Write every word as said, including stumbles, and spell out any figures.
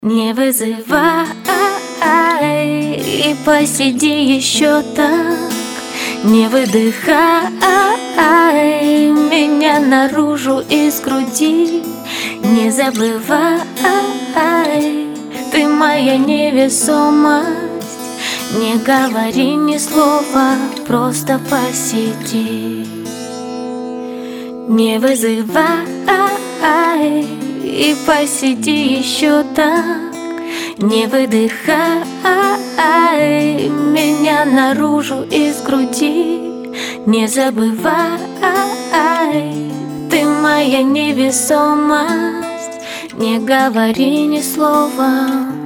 Не вызывай и посиди еще так. Не выдыхай меня наружу из груди. Не забывай, ты моя невесомость. Не говори ни слова, просто посиди. Не вызывай и посиди еще так. Не выдыхай меня наружу из груди. Не забывай, ты моя невесомость. Не говори ни слова.